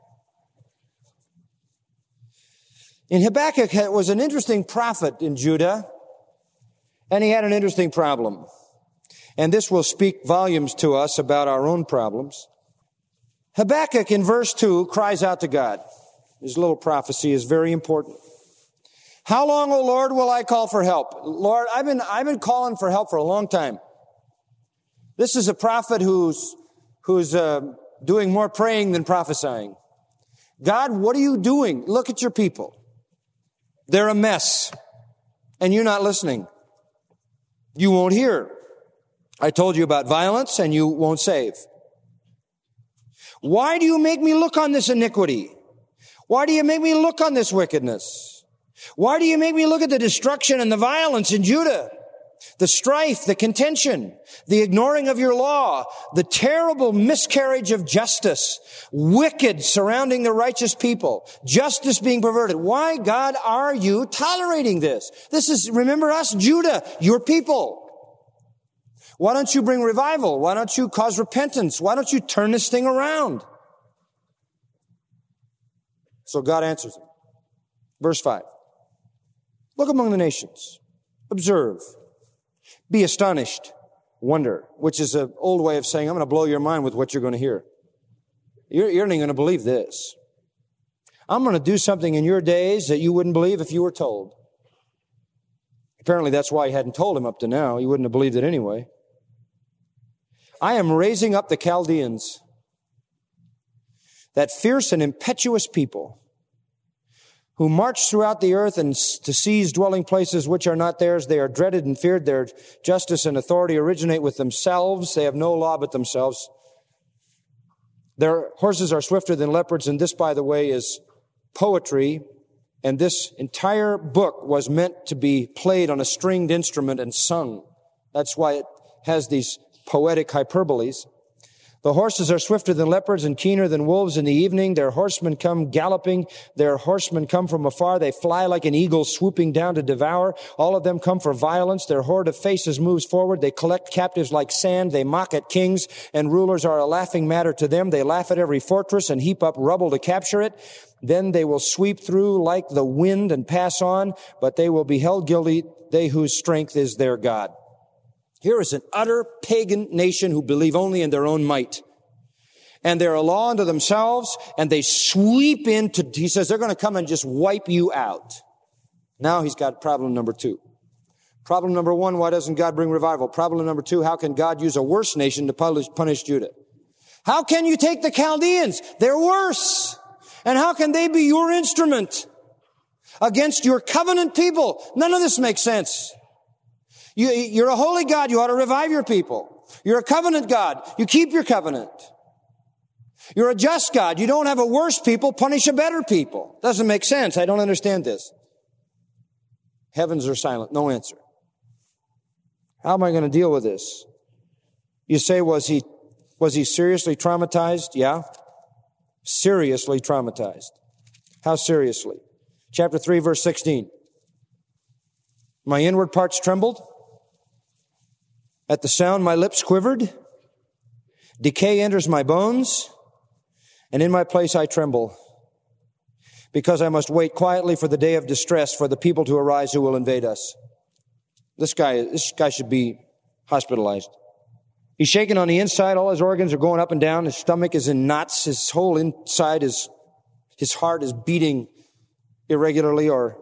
In Habakkuk was an interesting prophet in Judah, and he had an interesting problem. And this will speak volumes to us about our own problems. Habakkuk in verse 2 cries out to God. His little prophecy is very important. "How long, O Lord, will I call for help?" Lord, I've been calling for help for a long time. This is a prophet who's doing more praying than prophesying. God, what are you doing? Look at your people. They're a mess, and you're not listening. You won't hear. I told you about violence, and you won't save. Why do you make me look on this iniquity? Why do you make me look on this wickedness? Why do you make me look at the destruction and the violence in Judah? the strife, the contention, the ignoring of your law, the terrible miscarriage of justice, wicked surrounding the righteous people, justice being perverted. Why, God, are you tolerating this? This is, remember us, Judah, your people. Why don't you bring revival? Why don't you cause repentance? Why don't you turn this thing around? So God answers him. Verse 5. Look among the nations. Observe. Be astonished. Wonder. Which is an old way of saying, I'm going to blow your mind with what you're going to hear. You're not going to believe this. I'm going to do something in your days that you wouldn't believe if you were told. Apparently that's why he hadn't told him up to now. He wouldn't have believed it anyway. I am raising up the Chaldeans, that fierce and impetuous people who march throughout the earth and to seize dwelling places which are not theirs. They are dreaded and feared. Their justice and authority originate with themselves. They have no law but themselves. Their horses are swifter than leopards, and this, by the way, is poetry. And this entire book was meant to be played on a stringed instrument and sung. That's why it has these poetic hyperboles. The horses are swifter than leopards and keener than wolves in the evening. Their horsemen come galloping. Their horsemen come from afar. They fly like an eagle swooping down to devour. All of them come for violence. Their horde of faces moves forward. They collect captives like sand. They mock at kings, and rulers are a laughing matter to them. They laugh at every fortress and heap up rubble to capture it. Then they will sweep through like the wind and pass on, but they will be held guilty, they whose strength is their God. Here is an utter pagan nation who believe only in their own might. And they're a law unto themselves, and they sweep into, he says, they're going to come and just wipe you out. Now he's got problem number 2. Problem number 1, why doesn't God bring revival? Problem number 2, how can God use a worse nation to punish Judah? How can you take the Chaldeans? They're worse. And how can they be your instrument against your covenant people? None of this makes sense. You're a holy God. You ought to revive your people. You're a covenant God. You keep your covenant. You're a just God. You don't have a worse people punish a better people. Doesn't make sense. I don't understand this. Heavens are silent. No answer. How am I going to deal with this? You say, was he seriously traumatized? Yeah. Seriously traumatized. How seriously? Chapter 3, verse 16. My inward parts trembled. At the sound, my lips quivered. Decay enters my bones. And in my place I tremble, because I must wait quietly for the day of distress, for the people to arise who will invade us. This guy should be hospitalized. He's shaking on the inside. All his organs are going up and down. His stomach is in knots. His whole inside his heart is beating irregularly or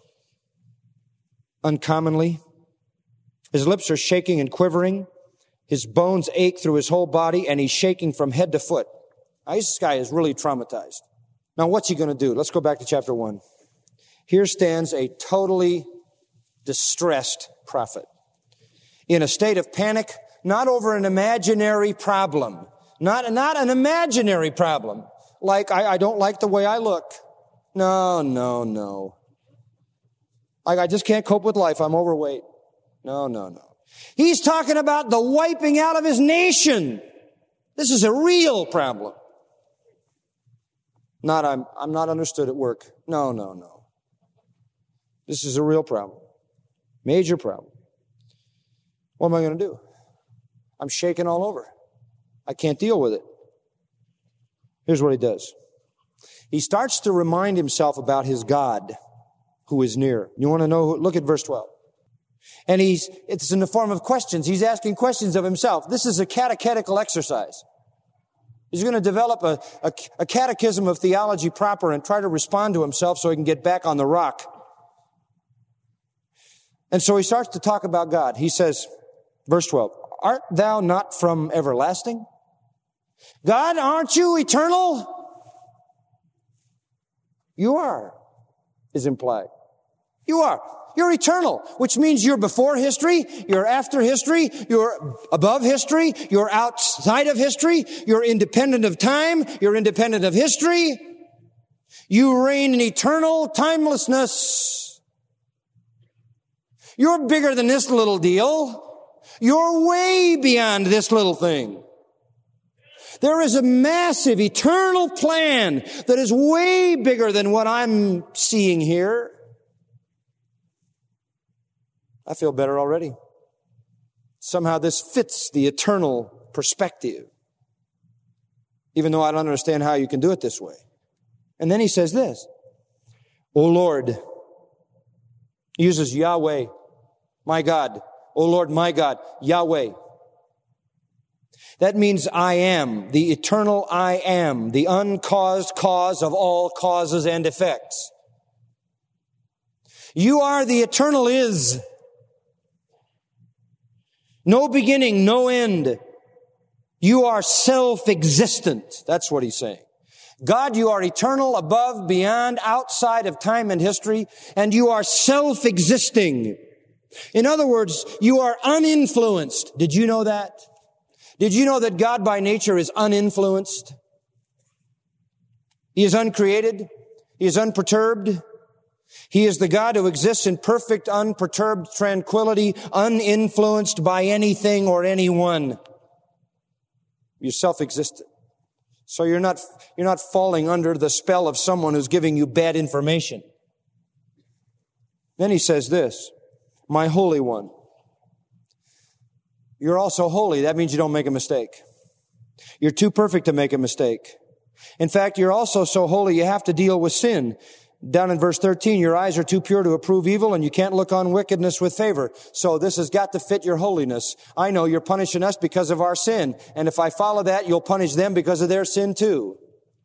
uncommonly. His lips are shaking and quivering. His bones ache through his whole body, and he's shaking from head to foot. Now, this guy is really traumatized. Now, what's he going to do? Let's go back to chapter 1. Here stands a totally distressed prophet in a state of panic, not over an imaginary problem, not an imaginary problem, like I don't like the way I look. No. I just can't cope with life. I'm overweight. No. He's talking about the wiping out of his nation. This is a real problem. Not I'm not understood at work. No. This is a real problem. Major problem. What am I going to do? I'm shaking all over. I can't deal with it. Here's what he does. He starts to remind himself about his God who is near. You want to know? Look at verse 12. And it's in the form of questions. He's asking questions of himself. This is a catechetical exercise. He's going to develop a catechism of theology proper and try to respond to himself so he can get back on the rock. And so he starts to talk about God. He says, verse 12, art thou not from everlasting? God, aren't you eternal? You are, is implied. You are. You're eternal, which means you're before history, you're after history, you're above history, you're outside of history, you're independent of time, you're independent of history. You reign in eternal timelessness. You're bigger than this little deal. You're way beyond this little thing. There is a massive, eternal plan that is way bigger than what I'm seeing here. I feel better already. Somehow this fits the eternal perspective, even though I don't understand how you can do it this way. And then he says this, O Lord, he uses Yahweh, my God. O Lord, my God, Yahweh. That means I am, the eternal I am, the uncaused cause of all causes and effects. You are the eternal is. No beginning, no end. You are self-existent. That's what he's saying. God, you are eternal, above, beyond, outside of time and history, and you are self-existing. In other words, you are uninfluenced. Did you know that? Did you know that God by nature is uninfluenced? He is uncreated. He is unperturbed. He is the God who exists in perfect, unperturbed tranquility, uninfluenced by anything or anyone. You're self-existent. So you're not falling under the spell of someone who's giving you bad information. Then he says this, my Holy One. You're also holy. That means you don't make a mistake. You're too perfect to make a mistake. In fact, you're also so holy you have to deal with sin. Down in verse 13, your eyes are too pure to approve evil, and you can't look on wickedness with favor. So this has got to fit your holiness. I know you're punishing us because of our sin, and if I follow that, you'll punish them because of their sin too.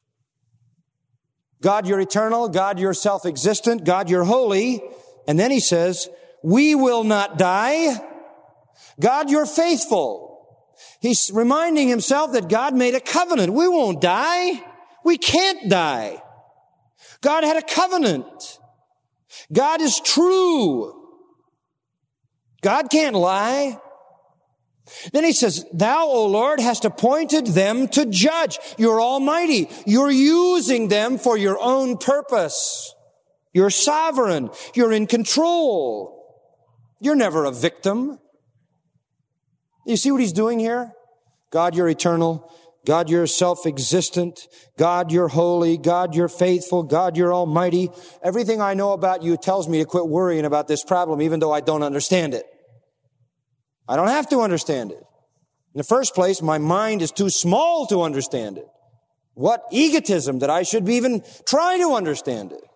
God, you're eternal. God, you're self-existent. God, you're holy. And then he says, we will not die. God, you're faithful. He's reminding himself that God made a covenant. We won't die. We can't die. God had a covenant. God is true. God can't lie. Then he says, thou, O Lord, hast appointed them to judge. You're almighty. You're using them for your own purpose. You're sovereign. You're in control. You're never a victim. You see what he's doing here? God, you're eternal. God, you're self-existent. God, you're holy. God, you're faithful. God, you're almighty. Everything I know about you tells me to quit worrying about this problem, even though I don't understand it. I don't have to understand it. In the first place, my mind is too small to understand it. What egotism that I should be even trying to understand it.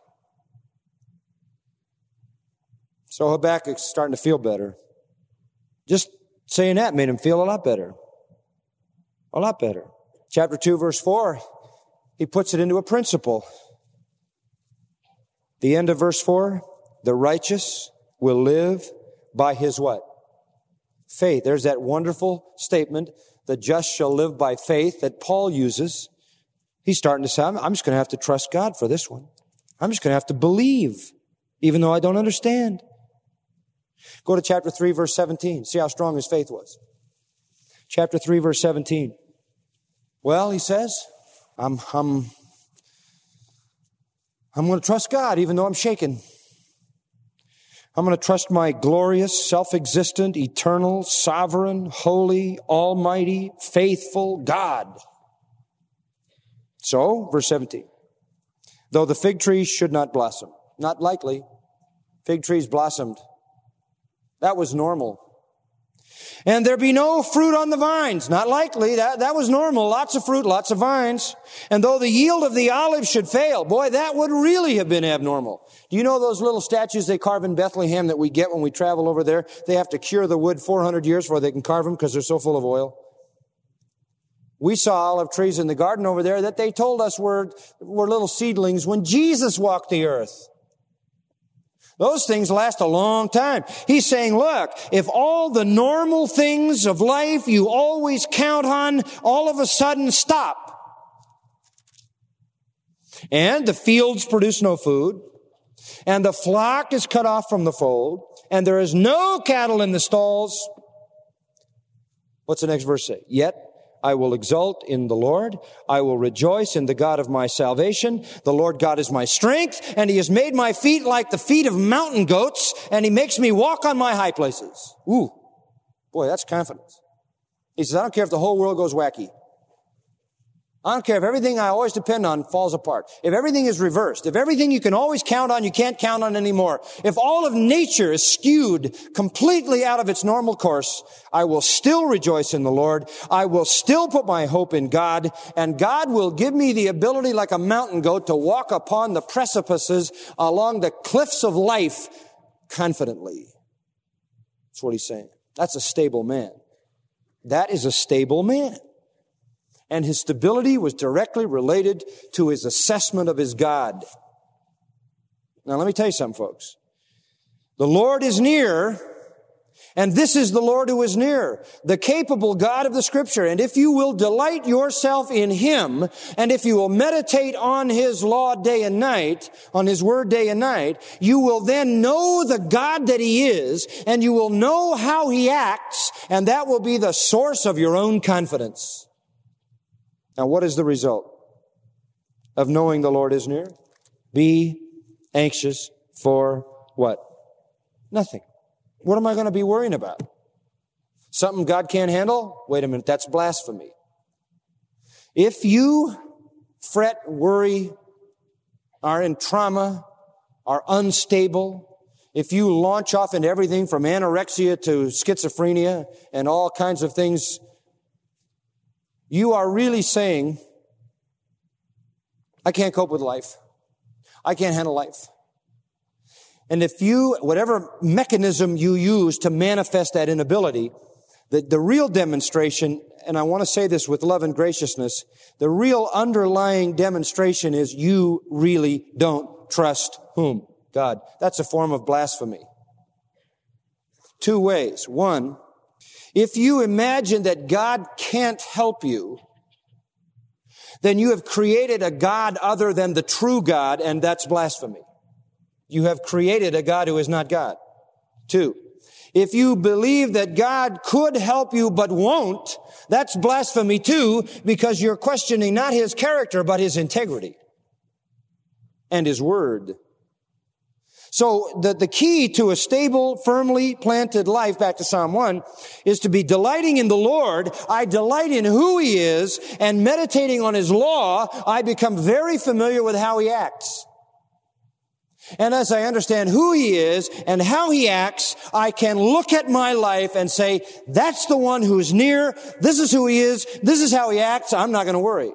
So Habakkuk's starting to feel better. Just saying that made him feel a lot better. A lot better. Chapter 2, verse 4, he puts it into a principle. The end of verse 4, the righteous will live by his what? Faith. There's that wonderful statement, the just shall live by faith, that Paul uses. He's starting to say, I'm just going to have to trust God for this one. I'm just going to have to believe, even though I don't understand. Go to chapter 3, verse 17. See how strong his faith was. Chapter 3, verse 17. Well, he says, I'm going to trust God even though I'm shaken. I'm going to trust my glorious, self-existent, eternal, sovereign, holy, almighty, faithful God. So, verse 17. Though the fig tree should not blossom. Not likely. Fig trees blossomed. That was normal. And there be no fruit on the vines. Not likely. That was normal. Lots of fruit, lots of vines. And though the yield of the olive should fail, boy, that would really have been abnormal. Do you know those little statues they carve in Bethlehem that we get when we travel over there? They have to cure the wood 400 years before they can carve them because they're so full of oil. We saw olive trees in the garden over there that they told us were little seedlings when Jesus walked the earth. Those things last a long time. He's saying, look, if all the normal things of life you always count on all of a sudden stop, and the fields produce no food, and the flock is cut off from the fold, and there is no cattle in the stalls, what's the next verse say? Yet I will exult in the Lord. I will rejoice in the God of my salvation. The Lord God is my strength, and He has made my feet like the feet of mountain goats, and He makes me walk on my high places. Ooh, boy, that's confidence. He says, I don't care if the whole world goes wacky. I don't care if everything I always depend on falls apart. If everything is reversed. If everything you can always count on, you can't count on anymore. If all of nature is skewed completely out of its normal course, I will still rejoice in the Lord. I will still put my hope in God. And God will give me the ability like a mountain goat to walk upon the precipices along the cliffs of life confidently. That's what He's saying. That's a stable man. That is a stable man. And his stability was directly related to his assessment of his God. Now, let me tell you something, folks. The Lord is near, and this is the Lord who is near, the capable God of the Scripture. And if you will delight yourself in Him, and if you will meditate on His law day and night, on His word day and night, you will then know the God that He is, and you will know how He acts, and that will be the source of your own confidence. Now, what is the result of knowing the Lord is near? Be anxious for what? Nothing. What am I going to be worrying about? Something God can't handle? Wait a minute, that's blasphemy. If you fret, worry, are in trauma, are unstable, if you launch off into everything from anorexia to schizophrenia and all kinds of things, you are really saying, I can't cope with life. I can't handle life. And if you, whatever mechanism you use to manifest that inability, the real demonstration, and I want to say this with love and graciousness, the real underlying demonstration is you really don't trust whom? God. That's a form of blasphemy. Two ways. One, if you imagine that God can't help you, then you have created a God other than the true God, and that's blasphemy. You have created a God who is not God. Two, if you believe that God could help you but won't, that's blasphemy too, because you're questioning not His character, but His integrity and His word. So the key to a stable, firmly planted life, back to Psalm 1, is to be delighting in the Lord. I delight in who He is, and meditating on His law, I become very familiar with how He acts. And as I understand who He is and how He acts, I can look at my life and say, that's the one who's near, this is who He is, this is how He acts, I'm not going to worry.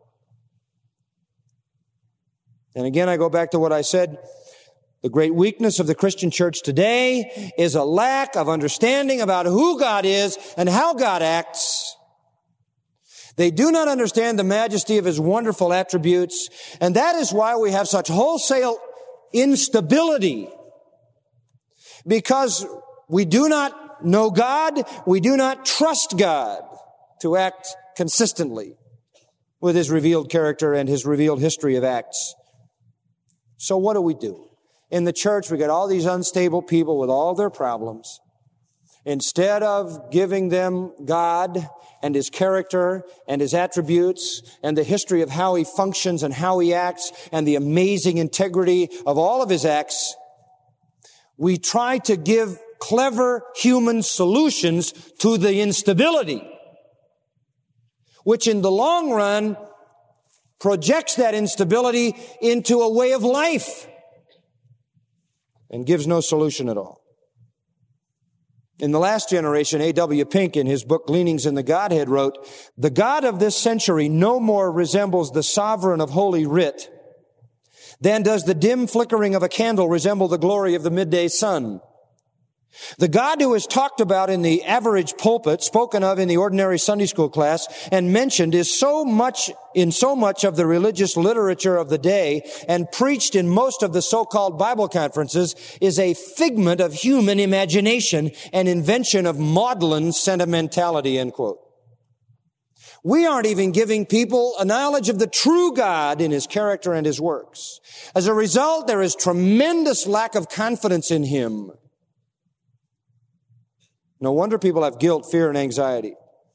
And again, I go back to what I said. The great weakness of the Christian church today is a lack of understanding about who God is and how God acts. They do not understand the majesty of His wonderful attributes, and that is why we have such wholesale instability. Because we do not know God, we do not trust God to act consistently with His revealed character and His revealed history of acts. So what do? In the church, we got all these unstable people with all their problems. Instead of giving them God and His character and His attributes and the history of how He functions and how He acts and the amazing integrity of all of His acts, we try to give clever human solutions to the instability, which in the long run projects that instability into a way of life and gives no solution at all. In the last generation, A.W. Pink, in his book Gleanings in the Godhead, wrote, "The God of this century no more resembles the sovereign of Holy Writ than does the dim flickering of a candle resemble the glory of the midday sun. The God who is talked about in the average pulpit, spoken of in the ordinary Sunday school class, and mentioned in so much of the religious literature of the day and preached in most of the so-called Bible conferences, is a figment of human imagination and invention of maudlin sentimentality," end quote. We aren't even giving people a knowledge of the true God in His character and His works. As a result, there is tremendous lack of confidence in Him. No wonder people have guilt, fear, and anxiety.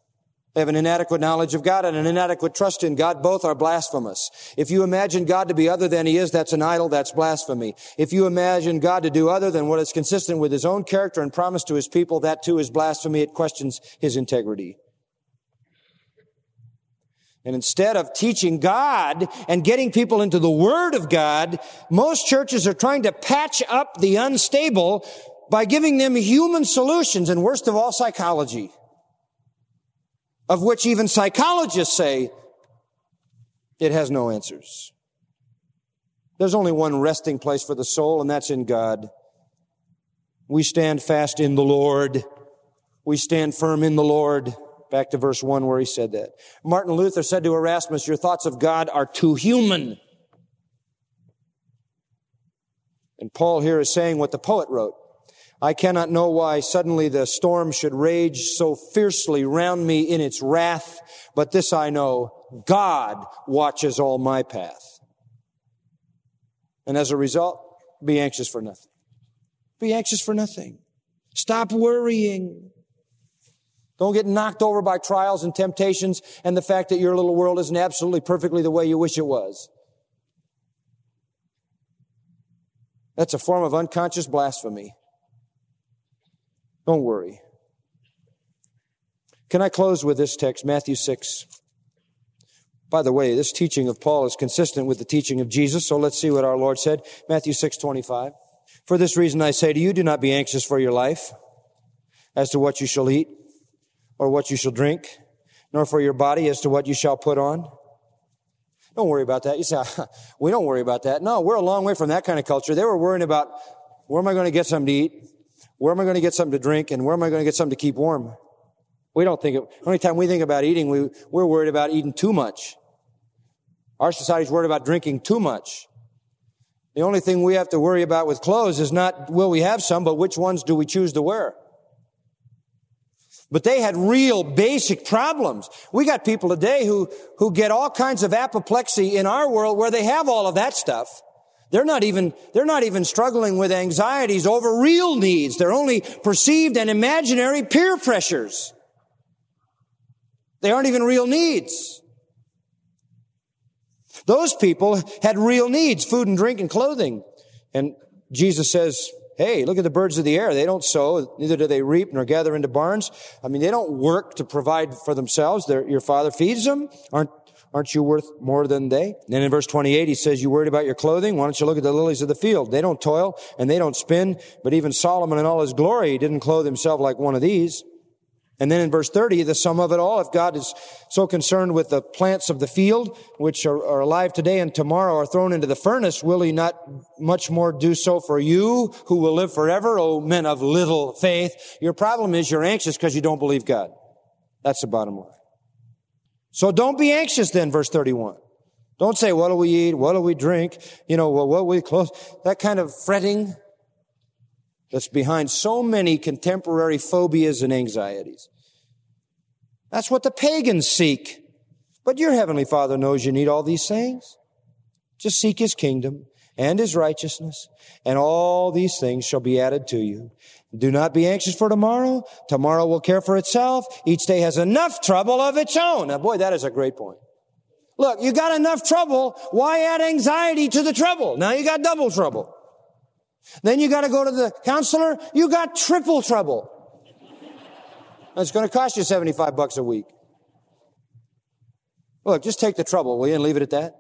They have an inadequate knowledge of God and an inadequate trust in God. Both are blasphemous. If you imagine God to be other than He is, that's an idol, that's blasphemy. If you imagine God to do other than what is consistent with His own character and promise to His people, that too is blasphemy. It questions His integrity. And instead of teaching God and getting people into the Word of God, most churches are trying to patch up the unstable by giving them human solutions, and worst of all, psychology, of which even psychologists say it has no answers. There's only one resting place for the soul, and that's in God. We stand fast in the Lord. We stand firm in the Lord. Back to verse 1 where he said that. Martin Luther said to Erasmus, your thoughts of God are too human. And Paul here is saying what the poet wrote. I cannot know why suddenly the storm should rage so fiercely round me in its wrath, but this I know, God watches all my path. And as a result, be anxious for nothing. Be anxious for nothing. Stop worrying. Don't get knocked over by trials and temptations and the fact that your little world isn't absolutely perfectly the way you wish it was. That's a form of unconscious blasphemy. Don't worry. Can I close with this text, Matthew 6? By the way, this teaching of Paul is consistent with the teaching of Jesus, so let's see what our Lord said. Matthew 6:25. For this reason I say to you, do not be anxious for your life, as to what you shall eat, or what you shall drink, nor for your body as to what you shall put on. Don't worry about that. You say, we don't worry about that. No, we're a long way from that kind of culture. They were worrying about, where am I going to get something to eat? Where am I going to get something to drink? And where am I going to get something to keep warm? We don't think, the only time we think about eating, we're worried about eating too much. Our society's worried about drinking too much. The only thing we have to worry about with clothes is not will we have some, but which ones do we choose to wear? But they had real basic problems. We got people today who get all kinds of apoplexy in our world where they have all of that stuff. They're not even struggling with anxieties over real needs. They're only perceived and imaginary peer pressures. They aren't even real needs. Those people had real needs, food and drink and clothing. And Jesus says, hey, look at the birds of the air. They don't sow, neither do they reap nor gather into barns. I mean, they don't work to provide for themselves. Your Father feeds them. Aren't you worth more than they? And then in verse 28, he says, you worried about your clothing? Why don't you look at the lilies of the field? They don't toil and they don't spin, but even Solomon in all his glory didn't clothe himself like one of these. And then in verse 30, the sum of it all, if God is so concerned with the plants of the field, which are alive today and tomorrow are thrown into the furnace, will he not much more do so for you who will live forever, O men of little faith? Your problem is you're anxious because you don't believe God. That's the bottom line. So don't be anxious then, verse 31. Don't say, what do we eat? What do we drink? What will we clothe? That kind of fretting that's behind so many contemporary phobias and anxieties. That's what the pagans seek. But your heavenly Father knows you need all these things. Just seek His kingdom and His righteousness, and all these things shall be added to you. Do not be anxious for tomorrow. Tomorrow will care for itself. Each day has enough trouble of its own. Now, boy, that is a great point. Look, you got enough trouble. Why add anxiety to the trouble? Now you got double trouble. Then you got to go to the counselor. You got triple trouble. It's going to cost you $75 a week. Look, just take the trouble, will you, and leave it at that?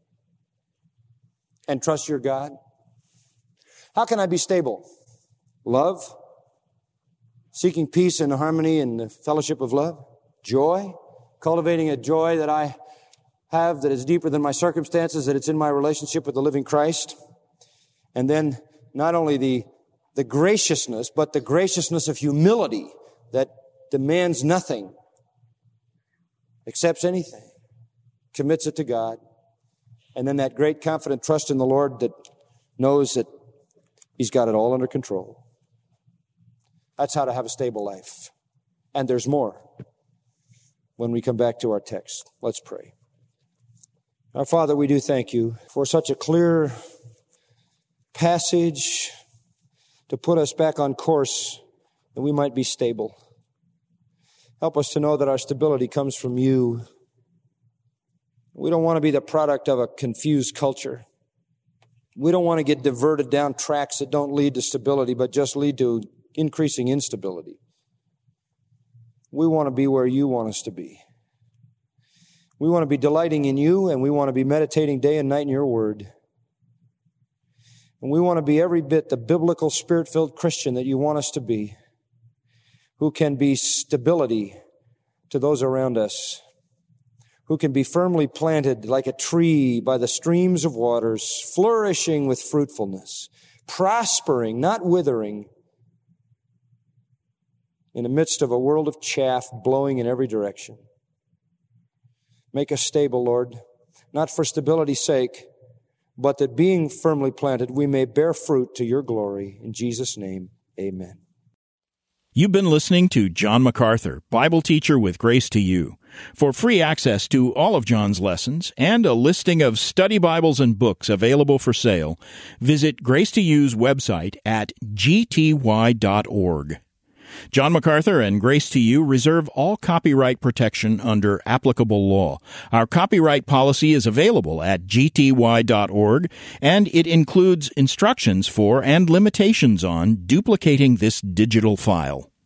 And trust your God. How can I be stable? Love. Seeking peace and harmony and the fellowship of love. Joy. Cultivating a joy that I have that is deeper than my circumstances, that it's in my relationship with the living Christ. And then not only the graciousness, but the graciousness of humility that demands nothing, accepts anything, commits it to God. And then that great confident trust in the Lord that knows that He's got it all under control. That's how to have a stable life. And there's more when we come back to our text. Let's pray. Our Father, we do thank You for such a clear passage to put us back on course that we might be stable. Help us to know that our stability comes from you. We don't want to be the product of a confused culture. We don't want to get diverted down tracks that don't lead to stability, but just lead to increasing instability. We want to be where you want us to be. We want to be delighting in you, and we want to be meditating day and night in your word. And we want to be every bit the biblical, spirit-filled Christian that you want us to be, who can be stability to those around us, who can be firmly planted like a tree by the streams of waters, flourishing with fruitfulness, prospering, not withering, in the midst of a world of chaff blowing in every direction. Make us stable, Lord, not for stability's sake, but that being firmly planted, we may bear fruit to your glory. In Jesus' name, amen. You've been listening to John MacArthur, Bible teacher with Grace to You. For free access to all of John's lessons and a listing of study Bibles and books available for sale, visit Grace to You's website at gty.org. John MacArthur and Grace to You reserve all copyright protection under applicable law. Our copyright policy is available at gty.org, and it includes instructions for and limitations on duplicating this digital file.